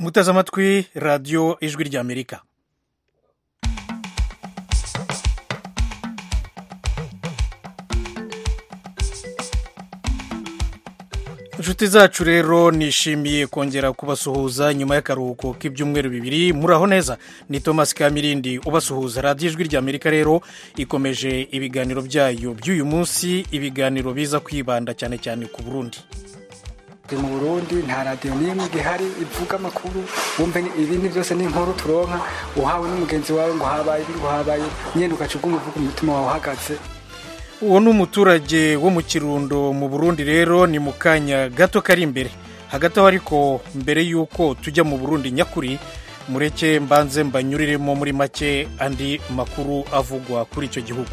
muteze amatwi radiyo ijwi ry'amerika. inshuti zacu rero nishimiye kongera kubasuhuza nyuma y'akaruhuko k'ibyumweru bibiri. muraho neza, ni Thomas Kamirindi ubasuhuza. radiyo ijwi ry'amerika rero ikomeje ibiganiro byayo by'uyu munsi, ibiganiro biza kwibanda cyane cyane ku Burundi. mu Burundi nta radiyo n'imwe ihari ivuga amakuru, wumve ibindi byose ni inkuru turonka, uhawe n'umugenzi wawe ngo habaye nyine ugaca ubw'umuvuga umutima wawe uhagaze. uwo ni umuturage wo mu Kirundo mu Burundi. rero ni mu kanya gato kari imbere. hagati aho ariko mbere y'uko tujya mu Burundi nyakuri, mureke mbanze mbanyuriremo muri make andi makuru avugwa kuri icyo gihugu.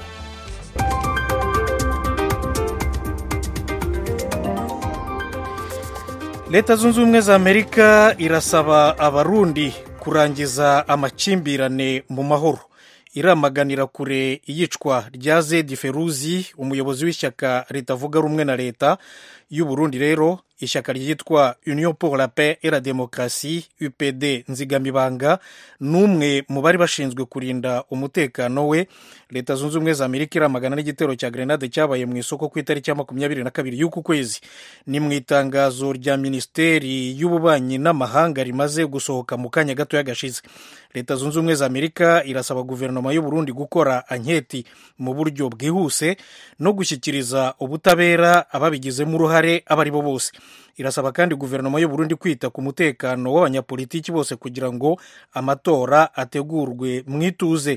leta zunze ubumwe za Amerika irasaba abarundi kurangiza amakimbirane mu mahoro. iramaganira kure iyicwa rya Zedi Feruzi, umuyobozi w'ishyaka ritavuga rumwe na leta y'u Burundi. rero ishyaka ryitwa Union pour la paix et la démocratie UPD Nzigamibanga n'umwe mu bari bashinzwe kurinda umutekano we. leta zunze ubumwe za Amerika iramagana n'igitero cya grenade cyabaye mu isoko ku itariki ya 22 y'uku kwezi. ni mu itangazo rya Minisiteri y'Ububanyi n'Amahanga rimaze gusohoka mu kanya gato y'agashize. leta zunze ubumwe za Amerika irasaba guverinoma y'u Burundi gukora anketi mu buryo bwihuse no gushyikiriza ubutabera ababigizemo uruhare abo ari bo bose. irasaba kandi guverinoma y'u Burundi kwita ku mutekano w'abanyapolitiki bose kugira ngo amatora ategurwe mu ituze.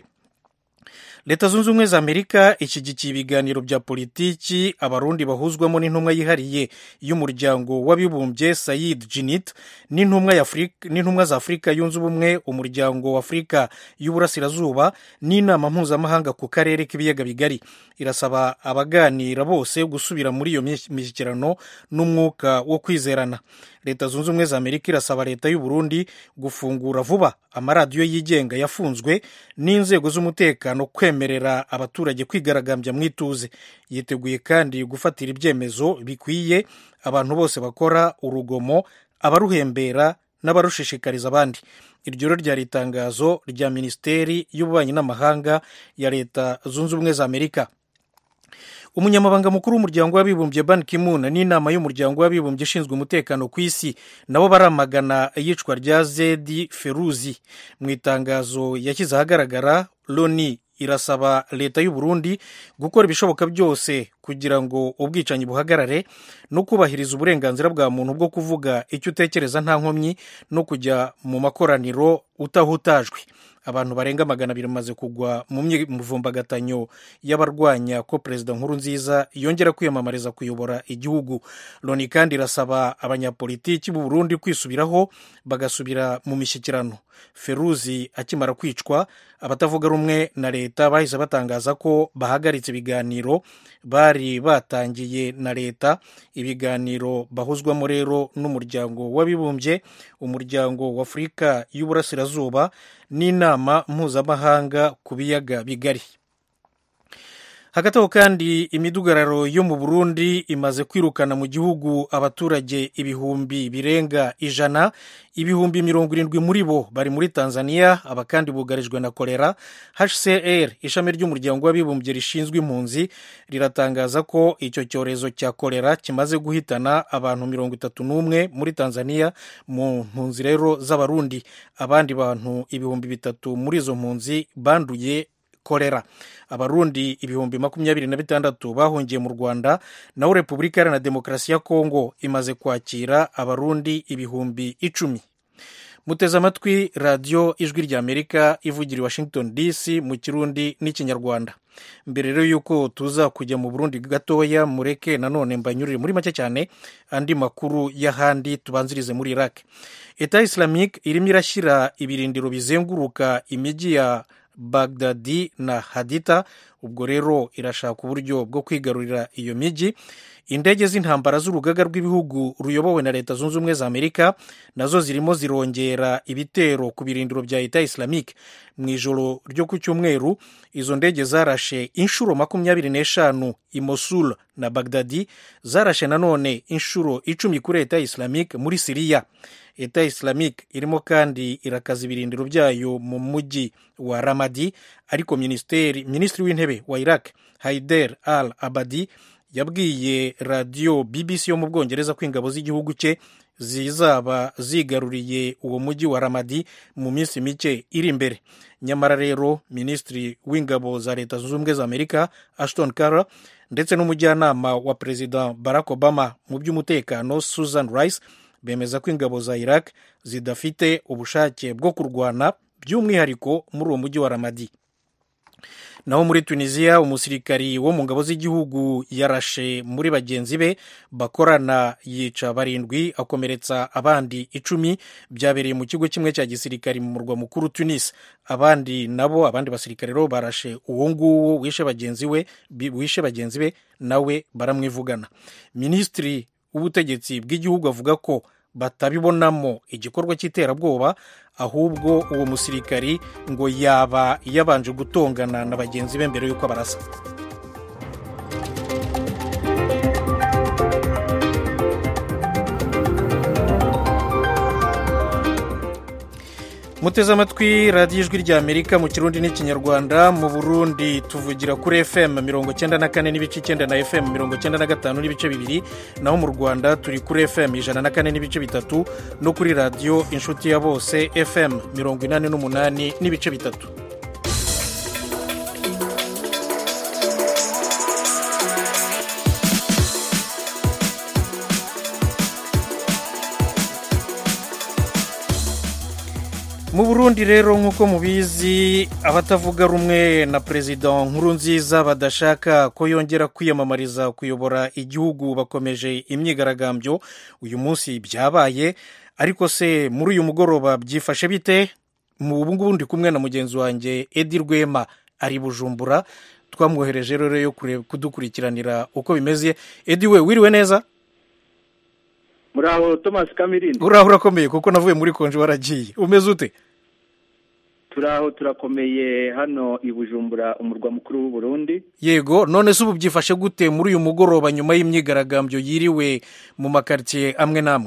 leta zunze ubumwe za Amerika ishyigikiye ibiganiro bya politiki abarundi bahuzwamo n'intumwa yihariye y'umuryango w'abibumbye Said Djinnit n'intumwa za Afurika yunze ubumwe, umuryango wa Afurika y'Uburasirazuba n'inama mpuzamahanga ku karere k'ibiyaga bigari. irasaba abaganira bose gusubira muri iyo mishyikirano n'umwuka wo kwizerana. leta zunze ubumwe za Amerika irasaba leta y'u Burundi gufungura vuba amaradiyo yigenga yafunzwe n'inzego z'umutekano kwemerera abaturage kwigaragambya mu ituze. yiteguye kandi gufatira ibyemezo bikwiye abantu bose bakora urugomo, abaruhembera n'abarushishikariza abandi. iryo rero ryari itangazo rya Minisiteri y'Ububanyi n'Amahanga ya leta zunze ubumwe za Amerika. umunyamabanga mukuru w'umuryango w'abibumbye Ban Ki-moon n'inama y'umuryango w'abibumbye ishinzwe umutekano ku isi nabo baramagana iyicwa rya Zedi Feruzi. mu itangazo yashyize ahagaragara, Loni irasaba leta y'u Burundi gukora ibishoboka byose kugira ngo ubwicanyi buhagarare no kubahiriza uburenganzira bwa muntu bwo kuvuga icyo utekereza nta nkomyi no kujya mu makoraniro utahutajwe. abantu barenga 200 bamaze kugwa mu muvumbagatanya y'abarwanya ko Perezida Nkurunziza yongera kwiyamamariza kuyobora igihugu. Loni kandi irasaba abanyapolitiki b'u Burundi kwisubiraho bagasubira mu mishyikirano. Feruzi akimara kwicwa, abatavuga rumwe na leta bahise batangaza ko bahagaritse ibiganiro bari batangiye na leta. ibiganiro bahuzwamo rero n'umuryango w'abibumbye, umuryango wa Afurika y'Uburasirazuba n'inama mpuzamahanga ku biyaga bigari. hagati aho kandi imidugararo yo mu Burundi imaze kwirukana mu gihugu abaturage ibihumbi birenga 100. ibihumbi 70 muri bo bari muri Tanzania, aba kandi bugarijwe na kolera. HCR ishami ry'umuryango w'abibumbye rishinzwe impunzi riratangaza ko icyo cyorezo cya kolera kimaze guhitana abantu 31 muri Tanzania mu mpunzi rero z'abarundi. abandi bantu ibihumbi 3 muri izo mpunzi banduye kolera. abarundi ibihumbi 26 bahungiye mu Rwanda, naho Repubulika Iharanira Demokarasi ya Kongo imaze kwakira abarundi ibihumbi 10. muteze amatwi radiyo ijwi ry'Amerika ivugira i Washington DC mu Kirundi n'Ikinyarwanda. mbere rero yuko tuza kujya mu Burundi gatoya, mureke nanone mbanyurire muri make cyane andi makuru y'ahandi. tubanzirize muri Iraq. Etat Islamique irimo irashyira ibirindiro bizenguruka imijyi ya Baghdadi na Haditha. ubwo rero irashaka uburyo bwo kwigarurira iyo mijyi. indege z'intambara z'urugaga rw'ibihugu ruyobowe na leta zunze ubumwe za Amerika nazo zirimo zirongera ibitero ku birindiro bya Etat Islamique. mu ijoro ryo ku cyumweru izo ndege zarashe inshuro 25 i Mosul na Bagdadi zarashe nanone inshuro 10 kuri Eta Islamique muri Siriya. Eta Islamique irimo kandi irakaza ibirindiro byayo mu mujyi wa Ramadi, ariko minisitiri w'intebe wa Iraq Haider al-Abadi yabwiye radio BBC yo mu Bwongereza ko ingabo z'igihugu cye zizaba zigaruriye uwo mujyi wa Ramadi mu minsi mike iri imbere. Nyamara rero minisitiri w'ingabo za Leta Zunze Ubumwe za Amerika Ashton Carter ndetse n'umujyanama wa Perezida Barack Obama mu by'umutekano Susan Rice bemeza ko ingabo za Iraq zidafite ubushake bwo kurwana by'umwihariko muri uwo mujyi wa Ramadi. Naho muri Tunisia umusirikari wo mu ngabo z'igihugu yarashe muri bagenzi be bakorana yica 7 akomeretsa abandi 10, byabereye mu kigo kimwe cya gisirikari mu murwa mukuru Tunis. Abandi basirikare ro barashe uwo nguwo wishe bagenzi be nawe baramwivugana. Minisitiri w'ubutegetsi bw'igihugu avuga ko batabibonamo igikorwa cy'iterabwoba, ahubwo uwo musirikari ngo yaba yabanje gutongana na bagenzi be mbere yuko barasa. Muteze amatwi radiyo ijwi rya Amerika mu Kirundi n'Ikinyarwanda. Mu Burundi tuvugira kuri FM 94.9 na FM 95.2, naho mu Rwanda turi kuri FM 104.3 no kuri radiyo Inshuti ya Bose FM 88.3. Mu Burundi rero nk'uko mubizi, abatavuga rumwe na Perezida Nkurunziza badashaka ko yongera kwiyamamariza kuyobora igihugu bakomeje imyigaragambyo. Uyu munsi byabaye, ariko se muri uyu mugoroba byifashe bite? Mu Burundi kumwe na mugenzi wanjye Edi Rwema ari Bujumbura, twamwohereje rero yo kudukurikiranira uko bimeze. Edi we wiriwe neza? Muraho Thomas Kamirindi. Uraho urakomeye kuko navuye muri konje waragiye. Umeze ute? Turaho turakomeye hano i Bujumbura umurwa mukuru w'u Burundi. Yego, none se ubu byifashe gute muri uyu mugoroba nyuma y'imyigaragambyo yiriwe mu makartier amwe namwe?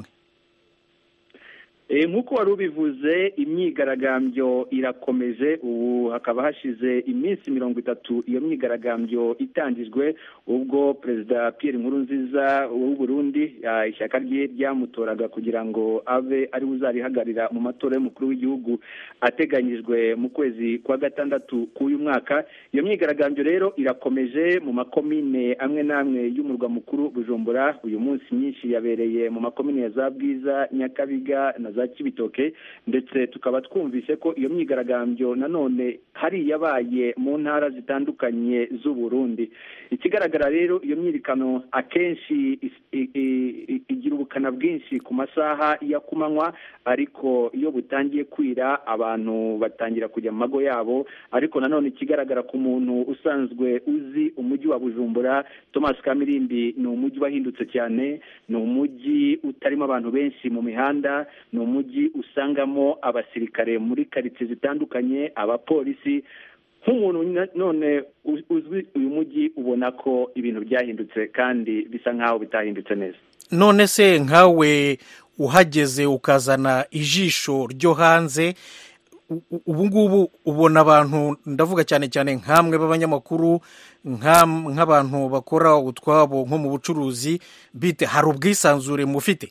Nk'uko wari ubivuze, imyigaragambyo irakomeje. Ubu hakaba hashize iminsi 30 iyo myigaragambyo itangijwe, ubwo Perezida Pierre Nkurunziza w'u Burundi ishyaka rye ryamutoraga kugira ngo abe ari uzarihagarira mu matora y'umukuru w'igihugu ateganyijwe mu kwezi kwa gatandatu k'uyu mwaka. Iyo myigaragambyo rero irakomeje mu makomine amwe namwe y'umurwa mukuru Bujumbura. Uyu munsi myinshi yabereye mu makomine ya za Bwiza, Nyakabiga na za Kibitoke, ndetse tukaba twumvise ko iyo myigaragambyo nanone hari yabaye mu ntara zitandukanye z'u Burundi. Ikigaragara rero iyo myirikano akenshi igira ubukana bwinshi ku masaha ya kumanywa, ariko iyo butangiye kwira abantu batangira kujya mu mago yabo. Ariko nanone ikigaragara ku muntu usanzwe uzi umujyi wa Bujumbura, Thomas Kamirindi, ni umujyi wahindutse cyane, ni umujyi utarimo abantu benshi mu mihanda, ni umujyi usangamo abasirikare muri karitsiye zitandukanye, abapolisi. Nk'umuntu none uzwi uyu mujyi ubona ko ibintu byahindutse kandi bisa nkaho bitahindutse neza. None se nkawe uhageze ukazana ijisho ryo hanze, ubu ngubu ubona abantu, ndavuga cyane cyane nkamwe b'abanyamakuru, nk'abantu bakora utwabo nko mu bucuruzi, bite hari ubwisanzure mufite?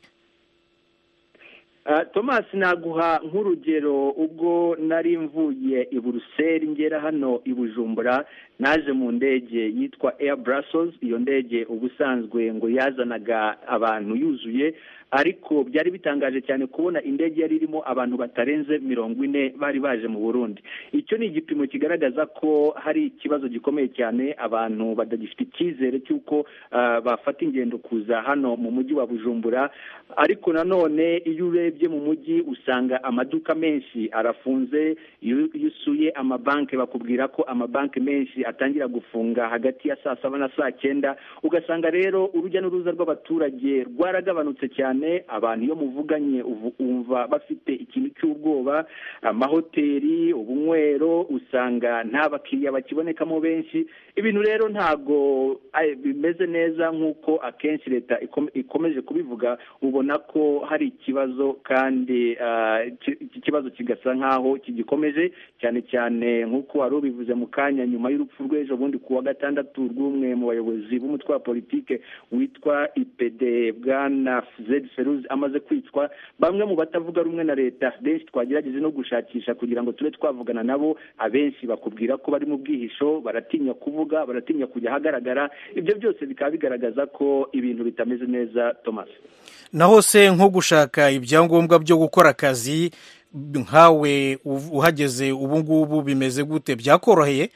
Thomas, naguha nk'urugero. Ubwo nari mvuye i Buruseli ngera hano i Bujumbura, naje mu ndege yitwa Air Brussels. Iyo ndege ubusanzwe ngo yazanaga abantu yuzuye, ariko byari bitangaje cyane kubona indege yari irimo abantu batarenze 40 bari baje mu Burundi. Icyo ni igipimo kigaragaza ko hari ikibazo gikomeye cyane, abantu badagifite icyizere cy'uko bafata ingendo kuza hano mu mujyi wa Bujumbura. Ariko nanone iyo urebye urebye mu mujyi usanga amaduka menshi arafunze. Iyo usuye amabanki bakubwira ko amabanki menshi atangira gufunga hagati ya saa 7 na saa 9. Ugasanga rero urujya n'uruza rw'abaturage rwaragabanutse cyane. Abantu iyo muvuganye umva bafite ikintu cy'ubwoba. Amahoteli, ubunywero usanga nta bakiriya bakibonekamo benshi. Ibintu rero ntago bimeze neza nk'uko akenshi leta ikomeje kubivuga. Ubona ko hari ikibazo kandi iki kibazo kigasa nkaho kigikomeje cyane cyane nk'uko wari ubivuze mu kanya nyuma y'urupfu rw'ejo bundi ku wa gatandatu rw'umwe mu bayobozi b'umutwe wa politike witwa IPD bwana Zed Feruzi amaze kwicwa. Bamwe mu batavuga rumwe na leta benshi twagerageje no gushakisha kugira ngo tube twavugana nabo, abenshi bakubwira ko bari mu bwihisho, baratinya kuvuga, baratinya kujya ahagaragara. Ibyo byose bikaba bigaragaza ko ibintu bitameze neza. Thomas, naho se nko gushaka ibyangombwa byo gukora akazi nkawe uhageze ubu ngubu bimeze gute, byakoroheye?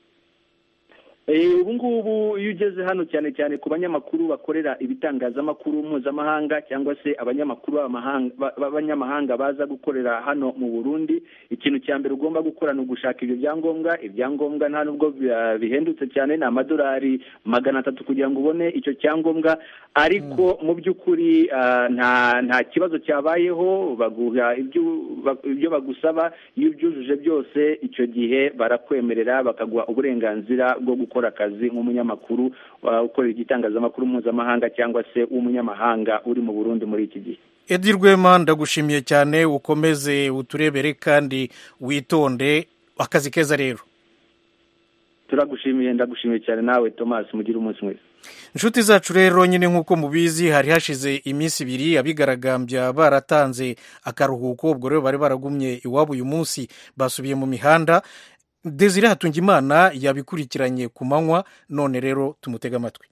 Ubu ngubu iyo ugeze hano cyane cyane ku banyamakuru bakorera ibitangazamakuru mpuzamahanga cyangwa se abanyamakuru b'abanyamahanga baza gukorera hano mu Burundi, ikintu cya mbere ugomba gukora ni ugushaka ibyo byangombwa nta nubwo bihendutse cyane, ni $300 kugira ngo ubone icyo cyangombwa. Ariko mu by'ukuri nta kibazo cyabayeho, baguha ibyo bagusaba. Iyo ubyujuje byose icyo gihe barakwemerera bakaguha uburenganzira bwo gukora akazi nk'umunyamakuru ukorera igitangazamakuru mpuzamahanga cyangwa se w'umunyamahanga uri mu Burundi muri iki gihe. Edi Rwema, ndagushimiye cyane, ukomeze uturebere kandi witonde. Akazi keza rero. Ndagushimiye cyane nawe Thomas, mugire umunsi mwiza. Inshuti zacu rero nyine nk'uko mubizi hari hashize iminsi 2 abigaragambya baratanze akaruhuko, ubwo rero bari baragumye iwabo uyu munsi basubiye mu mihanda. Desire Hatungimana yabikurikiranye ku manywa, none rero tumutega amatwi.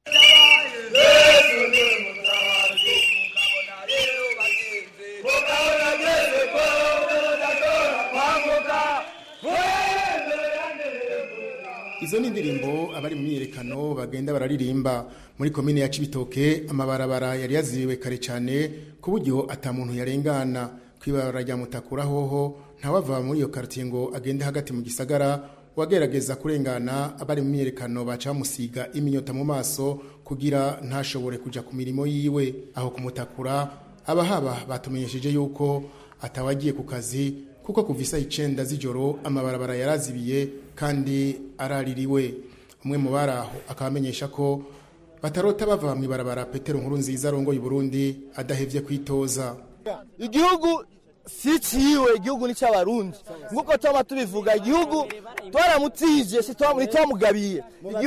Izo ni indirimbo abari mu myiyerekano bagenda bararirimba muri komine ya Cibitoke. Amabarabara yari yaziriwe kare cyane ku buryo atamuntu yarengana. Kwibarara rya Mutakura hoho ntawava muri iyo quartier ngo agende hagati mu gisagara. Wagerageza kurengana abari mu myiyerekano baca musiga iminyota mu maso kugira ntashobore kuja ku mirimo yiwe. Aho ku Mutakura abahaba batumenyesheje yuko atawagiye ku kazi kuko kuva isaa 9 z'ijoro amabarabara yarazibiye kandi araririwe. Umwe mu baraho akabamenyesha ko batarota bava mu ibarabara Petero Nkurunziza arongoye Burundi adahevye kwitoza. Igihugu si ciwe, igihugu ni cy'abarundi nguko twaba tubivuga. Igihugu twaramutije, si twamugabiye.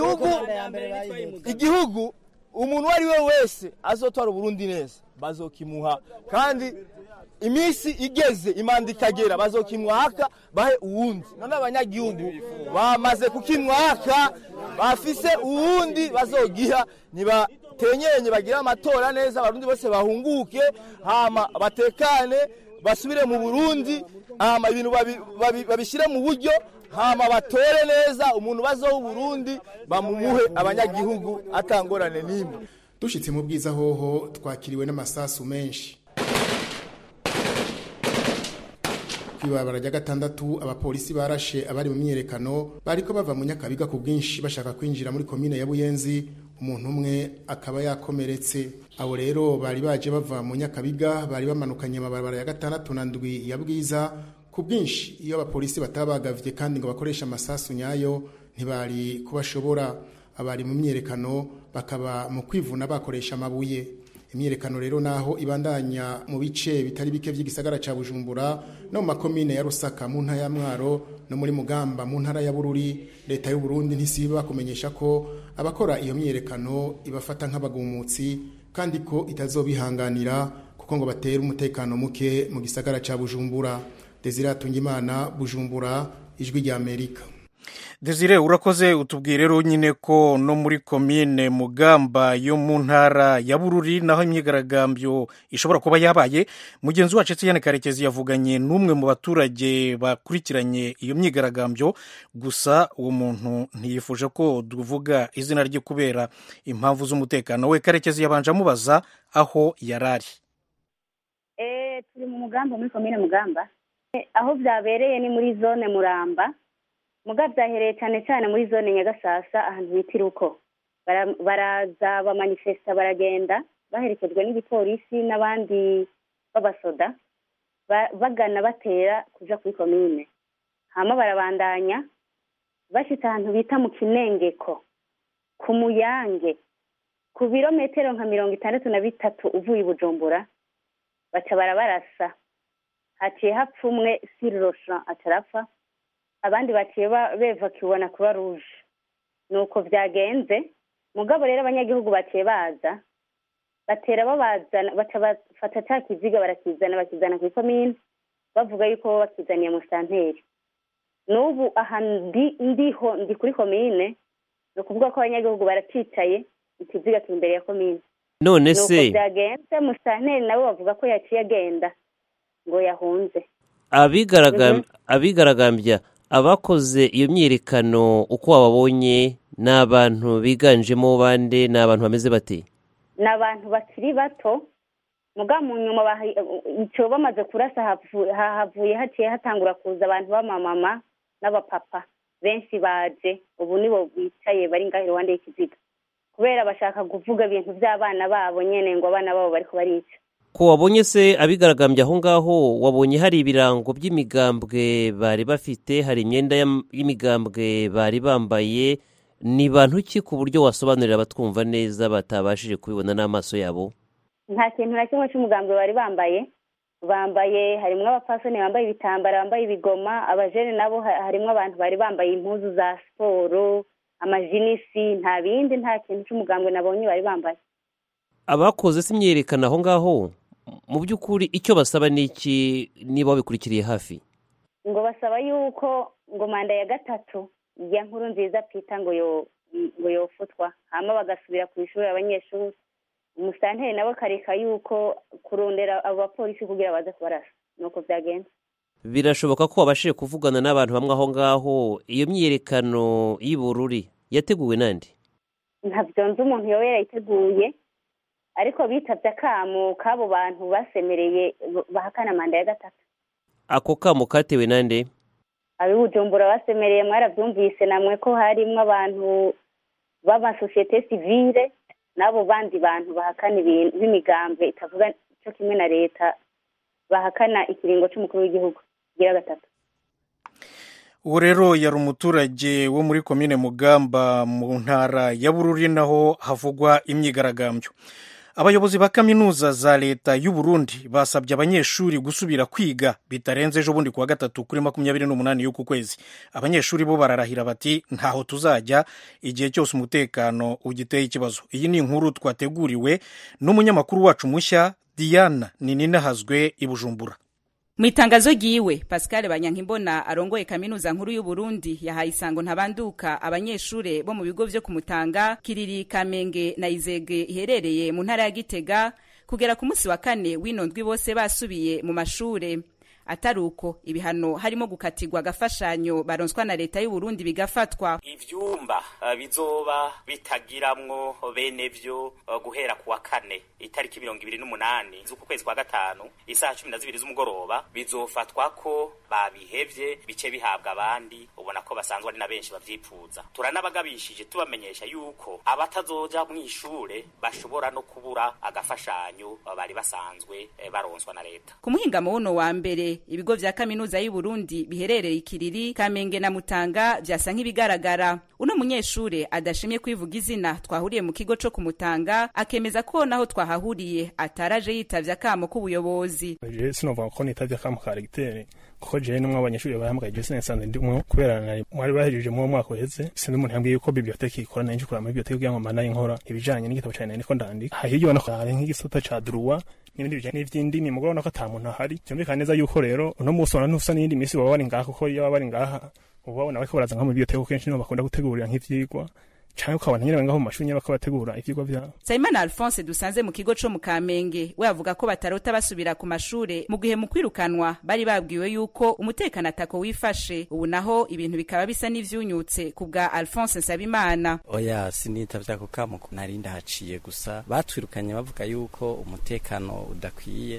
Igihugu umuntu wari we wese azotwara Burundi neza bazokimuha, kandi imisi igeze imanda ikagera bazokimwaka bahe uwundi. None abanyagihugu bamaze kukimwaka, bafise uwundi bazogiha. Niba tenyenye bagira amatora neza, abarundi bose bahunguke, hama batekane, basubire mu Burundi, hama ibintu babishire mu buryo, hama batore neza umuntu bazo Burundi bamumuhe abanyagihugu atangorane nimwe. Dushitse mu Bwiza hoho twakiriwe n'amasasu menshi. Kwibabara rya gatandatu abapolisi barashe abari mu myiyerekano bariko bava mu Nyakabiga ku bwinshi bashaka kwinjira muri komine ya Buyenzi. Umuntu umwe akaba yakomeretse. Abo rero bari baje bava mu Nyakabiga, bari bamanukanye amabarabara ya gatandatu na ndwi ya Bwiza ku bwinshi. Iyo abapolisi batabagavye kandi ngo bakoresha amasasu nyayo ntibari kubashobora. Abari mu myiyerekano bakaba mu kwivuna bakoresha amabuye. Imyiyerekano rero naho ibandanya mu bice bitari bike by'igisagara ca Bujumbura no mu makomine ya Rusaka mu ntara ya Mwaro no muri Mugamba mu ntara ya Bururi. Leta y'u Burundi ntisiba kumenyesha ko abakora iyo myiyerekano ibafata nk'abagumutsi kandi ko itazobihanganira kuko ngo batera umutekano muke mu gisagara ca Bujumbura. Desire Hatungimana, Bujumbura, Ijwi rya Amerika. Desire, urakoze. Utubwire rero nyine ko no muri komine Mugamba yo mu ntara ya Bururi naho imyigaragambyo ishobora kuba yabaye. Mugenzi wacu Etienne Karekezi yavuganye n'umwe mu baturage bakurikiranye iyo myigaragambyo, gusa uwo muntu ntiyifuje ko tuvuga izina rye kubera impamvu z'umutekano we. Karekezi yabanje amubaza aho yarari. turi mu Mugamba muri komine Mugamba. Aho byabereye ni muri zone Muramba. Muga byahereye cyane cyane muri zone Nyagasasa ahantu bitira uko. Baraza bamanifesta baragenda baherekejwe n'igipolisi n'abandi b'abasoda bagana batera kuja kuri komine. Hama barabandanya bashitse ahantu bita mu Kinengeko ku Muyange ku birometero nka 63 uvuye i Bujumbura baca barabarasa haciye hapfumwe Sirrochan atarapfa abandi baciye beva kibona kuba rouge nuko vyagenze mugabo rero abanyagihugu baciye baza batera babazana baca bafata ca kiziga bakizana ku komine bavuga yuko bakizaniye mu santeri n'ubu aha ndiho ndi kuri komine no kuvuga ko abanyagihugu baracicaye ikiziga kimbere ya komine none se byagenze mu santeri nabo bavuga ko yaciye agenda ngo yahunze abigaragambya abakoze iyo myiyerekano uko wababonye n'abantu biganjemo bande n'abantu bameze bate n'abantu bakiri bato muga mu nyuma icyo bamaze kurasa havuye haciye hatangura kuza abantu b'amamama n'abapapa benshi baje ubu nibo bicaye bari ngaho iruhande y'ikiziga kubera bashaka kuvuga ibintu by'abana babo nyene ngo abana babo bariko barica. Ko wabonye se abigaragambya aho ngaho wabonye hari ibirango by'imigambwe bari bafite hari imyenda y'imigambwe bari bambaye ni bantu ki ku buryo wasobanurira abatwumva neza batabashije kubibona n'amaso yabo? Nta kintu na kimwe cy'umugambwe bari bambaye harimwo abapfasoni bambaye ibitambara bambaye ibigoma abajene nabo harimwo abantu bari bambaye impuzu za siporo amajinisi nta bindi nta kintu cy'umugambwe nabonye bari bambaye. Abakoze se imyerekana aho ngaho mu by'ukuri icyo basaba niki niba babikurikiriye hafi? Ngo basaba yuko ngo manda ya gatatu ya Nkurunziza Peter ngo yofutwa hama bagasubira ku ishuri abanyeshuri umusanteri nabo kareka yuko kurondera abo bapolisi kugira baze kubarasa nuko byagenze. Birashoboka ko wabashije kuvugana n'abantu bamwe aho ngaho iyo myiyerekano y'Ibururi yateguwe nande? Ntabyo nzi umuntu yowe yarayiteguye ariko bitavye akamo kabo bantu basemereye bahakana manda ya gatatu. Ako kamo katewe nande? Abi Bujumbura basemereye mwaravyumvise namwe ko harimwo abantu baba societe civile nabo bandi bantu bahakana ibintu b'imigambwe itavuga cyo kimwe na leta bahakana ikiringo cy'umukuru w'igihugu gira gatatu. Uwo rero yari umuturage wo muri komine Mugamba mu ntara ya Bururi naho havugwa imyigaragambyo. Abayobozi ba kaminuza za leta y'u Burundi basabye abanyeshuri gusubira kwiga bitarenze ejo bundi kuwa gatatu kuri 28 y'uku kwezi. Abanyeshuri bo bararahira bati ntaho tuzajya igihe cyose umutekano ugiteye ikibazo. Iyi ni inkuru twateguriwe n'umunyamakuru wacu mushya Diana Nininahazwe i Bujumbura. Mwitangazo giwe Pascal Banyankimbona arongoye kaminuza nkuru y'u Burundi yahaye isango ntabanduka abanyeshure bo mu bigo vyo kumutanga Kiriri Kamenge na Izege iherereye mu ntara ya Gitega kugera ku munsi wa kane w'inondwi bose basubiye mu mashure. Ataruko ibihano harimo gukatirwa agafashanyo baronswa na leta y'u Burundi bigafatwa. Ivyumba bizoba bitagiramwo bene vyo guhera kuwa kane itariki 28 z'uku kwezi kwa gatanu isaha 12 z'umugoroba bizofatwa ko babihevye bice bihabwa abandi ubona ko basanzwe ari na benshi bavyipfuza. Turanabagabishije tubamenyesha yuko abatazoja mu ishure bashobora no kubura agafashanyo bari basanzwe baronswa na leta. Ku muhingamo wono wa mbere ibigo vya kaminuza y'u Burundi biherereye Ikiriri Kamenge na Mutanga vyasa nk'ibigaragara. Uno munyeshure adashimye kwivuga izina twahuriye mu kigo co kumutanga akemeza ko naho twahahuriye ataraje yitavye akamo k'ubuyobozi. Sinova ko nitavye akamo ka regiteri kuko je n'umwe abanyeshuri bahamagaye je sinsanze ndimwe kubera mwari bahejeje mu mwaka uheze sindi umuntu yambwiye ko biblioteki ikora nanje kura mu biblioteki kugira ngo manaye inkora ibijanye n'igitabo cyane niko ndandika hahiryo nako hari nk'igisota ca droit n'ibindi bijanye n'ivy'indimi mugabo nako atamuntu ahari cyumvikana neza yuko rero uno musi wana nusa n'indi misi baba bari ngaha kuko iyo bari ngaha ubabona bariko baraza nka mu biblioteki kenshi no bakunda gutegurira nk'ivyigwa cyane ko abantu nyine ngaho mu mashuri bakabategura ivyigwa byabo. Simon Alphonse dusanze mu kigo co mu Kamenge we avuga ko batarota basubira ku mashure mu gihe mu kwirukanwa bari babwiwe yuko umutekano atako wifashe ubu naho ibintu bikaba bisa n'ivyunyutse kubwa Alphonse Nsabimana. Oya sinitavya ko kamo narinda haciye gusa batwirukanye bavuga yuko umutekano udakwiye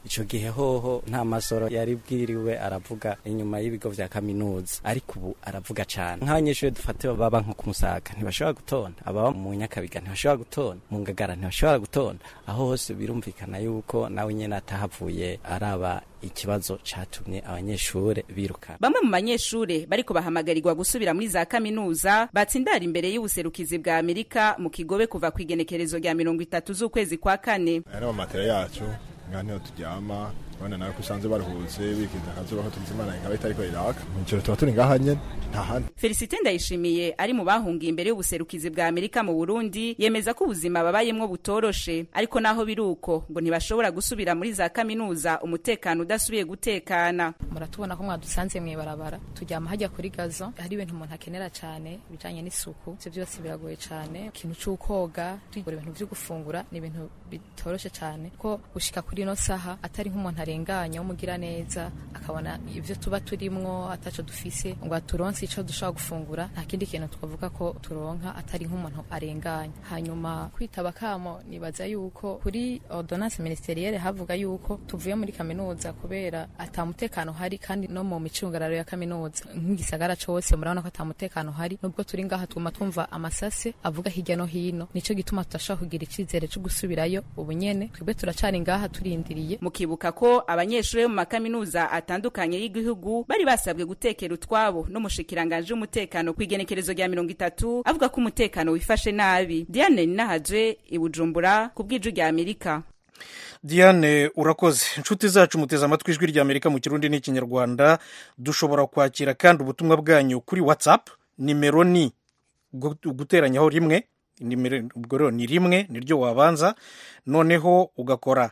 ico gihe hoho nta masoro yari bwiriwe aravuga inyuma y'ibigo vya kaminuza ariko ubu aravuga cane nk'abanyeshuri dufate baba nko kumusaga ntibashobora gutonda ababa mu Nyakabiga ntibashobora gutonda mu Ngagara ntibashobora gutonda aho hose birumvikana yuko nawe nyene atahavuye araba ikibazo catumye abanyeshure biruka. Bamwe mu banyeshure bariko bahamagarirwa gusubira muri za kaminuza batsindara imbere y'ubuserukizi bwa Amerika mu Kigobe kuva ku igenekerezo rya 30 z'ukwezi kwa kane. Ari mu matera yacu ngane turyama bana nawe kusanze baruhutse bikinda kazuba ko tuzimana ngabe itariko iraka nicyo tuba turi ngahanye ntahandi. Felicite Ndayishimiye ari mu bahungiye imbere y'ubuserukizi bwa Amerika mu Burundi yemeza ko ubuzima babayemwo butoroshe ariko naho biruko ngo ntibashobora gusubira muri za kaminuza umutekano udasubiye gutekana. Muratubona ko mwadusanze mwibarabara turyama hajya kuri gazo hari ibintu umuntu akenera cyane bijanye n'isuku ivyo byose biragoye cyane ikintu cy'ukoga tugura ibintu byo gufungura ni ibintu bitoroshe cyane ko gushika kuri no saha atari nk'umuntu arenganya umugira neza akabona ivyo tuba turimwo ataco dufise ngo aturonse ico dushaka gufungura nta kindi kintu twavuga ko turonka atari nk'umuntu arenganya. Hanyuma kwitaba kamo nibaza yuko kuri ordonnance ministerielle havuga yuko tuvuye muri kaminuza kubera atamutekano hari kandi no mu micungararo ya kaminuza nk'igisagara cose murabona ko atamutekano hari nubwo turi ngaha twuma twumva amasase avuga hirya no hino nico gituma tutashaka kugira icizere cyo gusubirayo ubunyene twebwe turacari ngaha turindiriye. Mukibuka ko abanyeshure mu makaminuza atandukanye y'igihugu bari basabwe gutekera utwabo no mushikiranganje umutekano kwigenekerezo rya 30 avuga ko umutekano wifashe nabi. Diane Ninahaje ibujumbura kubw'iju rya Amerika. Diane urakoze. Inshuti zacu muteze amatwi ijwi rya Amerika mu Kirundi n'Ikinyarwanda dushobora kwakira kandi ubutumwa bwanyu kuri WhatsApp nimero ni guteranyaho rimwe nimero ni rimwe niryo wabanza noneho ugakora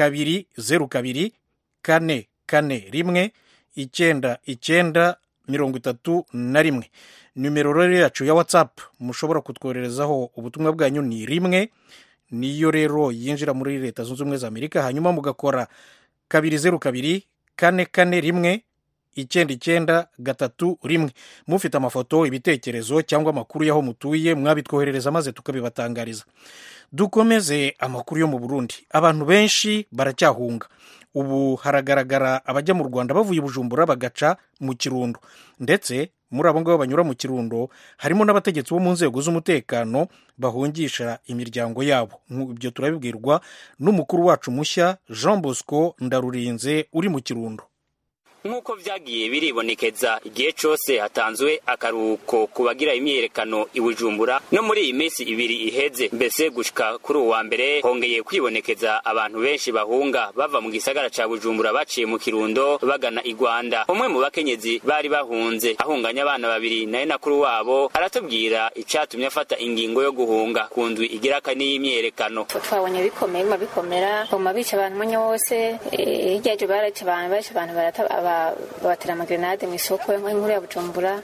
202 4 4 rimwe 9 9 31. Nimero rero yacu ya WhatsApp mushobora kutwoherezaho ubutumwa bwanyu ni rimwe niyo rero yinjira muri Leta Zunze Ubumwe za Amerika hanyuma mugakora 202 4 4 rimwe 9 9 3 rimwe. Mufite amafoto ibitekerezo cyangwa amakuru yaho mutuye mwabitwoherereza maze tukabibatangariza. Dukomeze amakuru yo mu Burundi. Abantu benshi baracyahunga. Ubu haragaragara abajya mu Rwanda bavuye Bujumbura bagaca mu Kirundo. Ndetse muri abo ngabo banyura mu Kirundo harimo n'abategetsi bo mu nzego z'umutekano bahungisha imiryango yabo. Ibyo turabibwirwa n'umukuru wacu mushya Jean Bosco Ndarurinze uri mu Kirundo. Nkuko vyagiye biribonekeza igihe cose hatanzwe akaruhuko kubagira imyerekano ibujumbura no muri iyi minsi ibiri iheze mbese gushika kuri uwa mbere hongeye kwibonekeza abantu benshi bahunga bava mu gisagara ca Bujumbura baciye mu Kirundo bagana i Rwanda. Umwe mu bakenyezi bari bahunze ahunganya abana babiri naye nakuru wabo aratubwira icatumye afata ingingo yo guhunga kundwi igira kani y'imyerekano. Twabonye bikomera mu mabica abantu munyo wose hiryaje baraca abantu barata batera amagrenade mu isoko nk'inkuru ya Bujumbura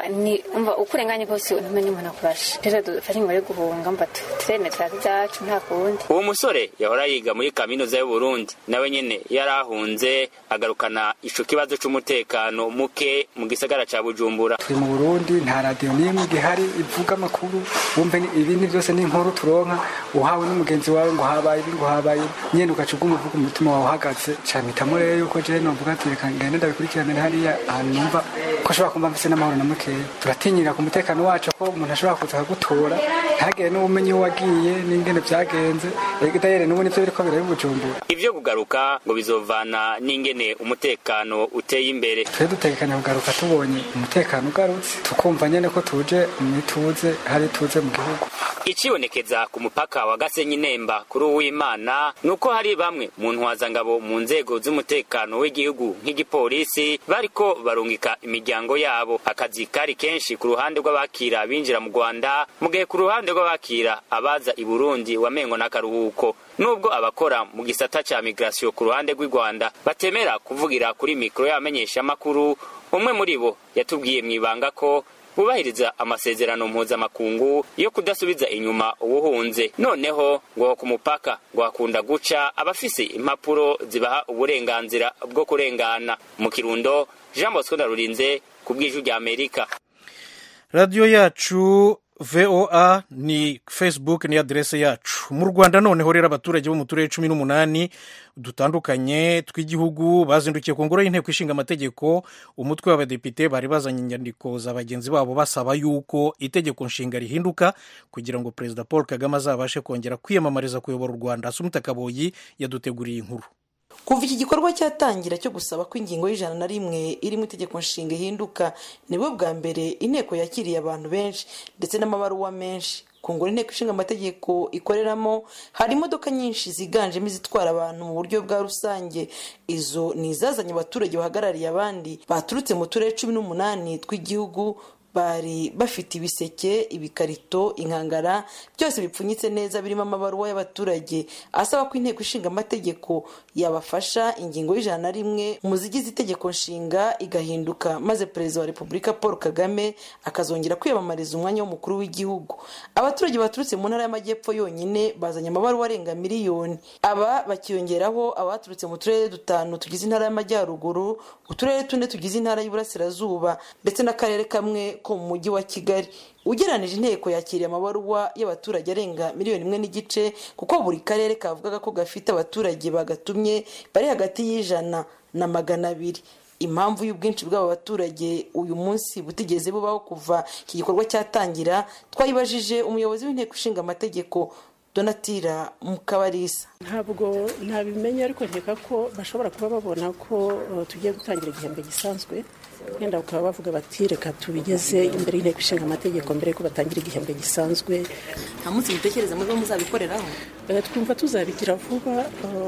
umva ukurenganye kose ntumenye umuntu akurashe rero dufashe ingore guhunga mba treme turazacu nta kundi. Uwo musore yahora yiga muri kaminuza y'u Burundi nawe nyene yarahunze agarukana ico kibazo c'umutekano muke mu gisagara ca Bujumbura. Turi mu Burundi nta radio nimwe gihari ivuga amakuru wumve ibindi byose n'inkuru turonka uhawe n'umugenzi wawe ngo habaye nyene ugacuga umuvuga umutima wawe uhagaze camita muri yuko je no mvuga turekangene ndabikurikirana hariya numva ko ashobora kumva mfise n'amahoro na muke. Turatinyira ku mutekano wacu ko umuntu ashobora kuza gutora ntagere n'ubumenyi wagiye n'ingene byagenze egitayere n'ubu nivyo biriko biraye Bujumbura. Ivyo kugaruka ngo bizovana n'ingene umutekano uteye imbere. Twe dutekanya kugaruka tubonye umutekano ugarutse tukumva nyene ko tuje mwituze hari tuze mu gihugu. Ikibonekeza ku mupaka wa Gasenyi Nemba kuri Uwimana nuko hari bamwe mu ntwazangabo mu nzego z'umutekano w'igihugu nk'igipolisi bariko barungika imiryango yabo. Akazi kari kenshi ku ruhande rw'abakira binjira mu Rwanda mu gihe ku ruhande rw'abakira abaza i Burundi wamengo n'akaruhuko. Nubwo abakora mu gisata ca migration ku ruhande rw'i Rwanda batemera kuvugira kuri mikro y'amenyesha makuru, umwe muri bo yatubwiye mwibanga ko bubahiriza amasezerano mpuzamakungu yo kudasubiza inyuma ubuhunze. Noneho ngo ku mupaka ngo hakunda guca abafise impapuro zibaha uburenganzira bwo kurengana. Mu Kirundo, Jean Bosco Ndarurinze kubw'iju rya Amerika. Radio yacu voa ni facebook ni aderese yacu. Mu Rwanda noneho rero abaturage bo mu turere 18 dutandukanye tw'igihugu bazindukiye ku ngoro y'inteko ishinga amategeko. Umutwe w'abadepite bari bazanye inyandiko za bagenzi babo basaba yuko itegeko nshinga rihinduka kugira ngo Perezida Paul Kagame azabashe kongera kwiyamamariza kuyobora u Rwanda. Asumta Kaboyi yaduteguriye inkuru. Kuva iki gikorwa cyatangira cyo gusaba ko ingingo y'101 iri mu itegeko nshinga ihinduka, nibwo bwa mbere inteko yakiriye abantu benshi ndetse n'amabaruwa menshi. Ku ngoro inteko ishinga amategeko ikoreramo hari imodoka nyinshi ziganjemo izitwara abantu mu buryo bwa rusange. Izo ni izazanye abaturage bahagarariye abandi baturutse mu turere 18 tw'igihugu. Bari bafite ibiseke, ibikarito, inkangara, byose bipfunyitse neza birimo amabaruwa y'abaturage asaba ko inteko ishinga amategeko yabafasha ingingo y'101 mu zigize itegeko nshinga igahinduka, maze Perezida wa Repubulika Paul Kagame akazongera kwiyamamariza umwanya w'umukuru w'igihugu. Abaturage baturutse mu ntara y'Amajyepfo yonyine bazanye amabaruwa arenga miliyoni. Aba bakiyongeraho abaturutse mu turere 5 tugize intara y'Amajyaruguru, uturere 4 tugize intara y'Iburasirazuba ndetse n'akarere kamwe ko mu mujyi wa Kigali. Ugeranije inteko yakiriye amabaruwa y'abaturage arenga 1.5 miliyoni kuko buri karere kavugaga ko gafite abaturage bagatumye bari hagati y'100 na 200. Impamvu y'ubwinshi bw'aba baturage uyu munsi butigeze bubaho kuva iki gikorwa cyatangira twayibajije umuyobozi w'inteko ishinga amategeko Donatira Mukabarisa. Ntabwo ntabimenye, ariko nkeka ko bashobora kuba babona ko tugiye gutangira igihembwe gisanzwe, yenda bakaba bavuga bati reka tubigeze imbere y'inteko ishinga amategeko mbere ko batangira igihembwe gisanzwe. Nta munsi mutekereza muri muzabikoreraho? Twumva tuzabigira vuba,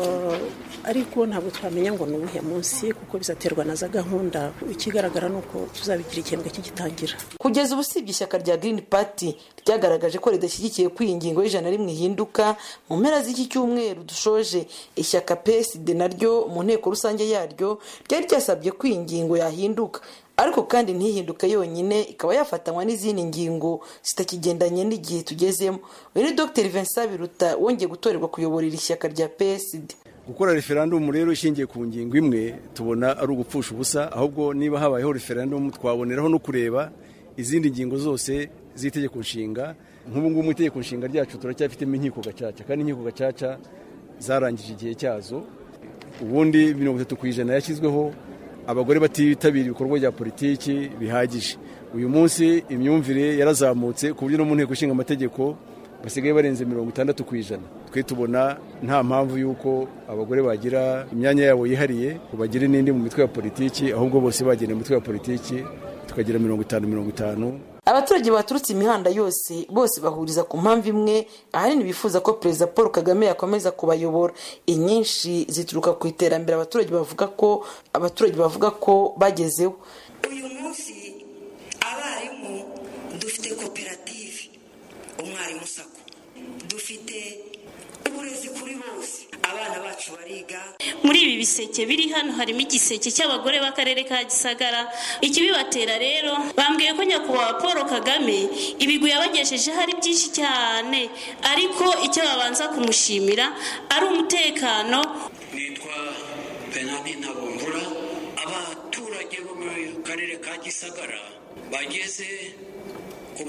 ariko ntabwo twamenya ngo nubuhe munsi kuko bizaterwa na za gahunda. Ikigaragara nuko tuzabigira igihembwe kigitangira. Kugeza ubu usibye ishyaka rya Green Party ryagaragaje ko ridashyigikiye ko iyi ngingo y'101 ihinduka, mu mpera z'iki cyumweru dushoje ishyaka PSD naryo mu nteko rusange yaryo ryari ryasabye ko iyi ngingo yahinduka, ariko kandi ntihinduka yonyine, ikaba yafatanywa n'izindi ngingo zitakigendanye n'igihe tugezemo. Uyu ni Dr Vincent Biruta wongeye gutorerwa kuyobora iri shyaka rya PSD. Gukora referendum rero ishingiye ku ngingo imwe tubona ari ugupfusha ubusa, ahubwo niba habayeho referendum twaboneraho no kureba izindi ngingo zose z'itegeko nshinga. Nk'ubu ngubu mu itegeko nshinga ryacu turacyafitemo inkiko gacaca, kandi inkiko gacaca zarangije igihe cyazo. Ubundi 30% yashyizweho abagore batitabira ibikorwa bya politiki bihagije. Uyu munsi imyumvire yarazamutse ku buryo no mu nteko ishinga amategeko basigaye barenze 60%. Twe tubona nta mpamvu yuko abagore bagira imyanya yabo yihariye kubagire n'indi mu mitwe ya politiki, ahubwo bose bagenda mu mitwe ya politiki tukagira 50-50. Abaturage baturutse imihanda yose bose bahuriza ku mpamvu imwe, ahanini bifuza ko Perezida Paul Kagame yakomeza kubayobora. Inyinshi zituruka ku iterambere abaturage bavuga ko bagezeho. Uyu munsi abarimu dufite koperative, umwarimu sako, dufite uburezi kuri bose, abana bacu bariga. Muri ibi biseke biri hano harimo igiseke cy'abagore b'akarere ka Gisagara. Ikibibatera rero bambwiye ko nyakubahwa Paul Kagame ibigwi yabagesheje hari byinshi cyane, ariko icyo babanza kumushimira ari umutekano. Nitwa Benani Nabungura. Abaturage bo mu karere ka Gisagara bageze ku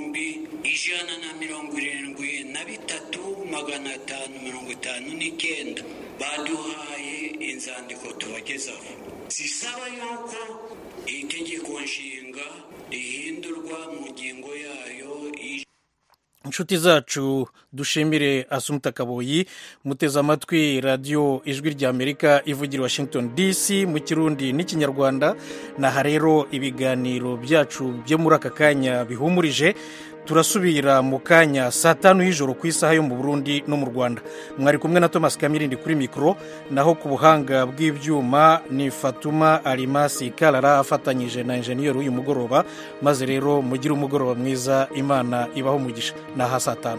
173,559 baduhaye inzandiko tubagezaho zisaba yuko itegeko nshinga rihindurwa mu ngingo yayo. Inshuti zacu dushimire Asumta Kaboyi. Muteze amatwi radio Ijwi rya Amerika ivugira Washington DC mu Kirundi n'Ikinyarwanda. Naha rero ibiganiro byacu byo muri aka kanya bihumurije. Turasubira mu kanya saa 5 y'ijoro ku isaha yo mu Burundi no mu Rwanda. Mwari kumwe na Thomas Kamirindi kuri mikro, naho ku buhanga bw'ibyuma ni Fatuma Alimasi Karara afatanyije na engineer uyu mugoroba. Maze rero mugire umugoroba mwiza, Imana ibaho umugisha. Naha saa 5.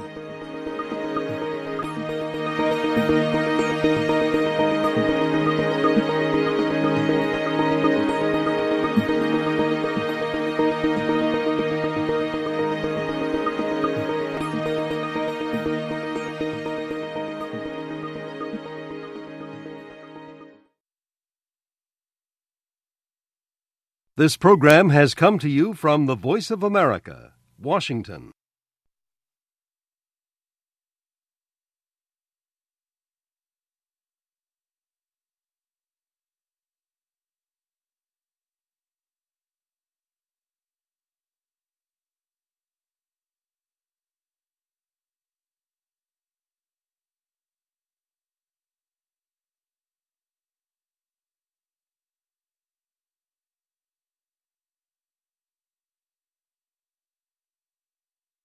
This program has come to you from the Voice of America, Washington.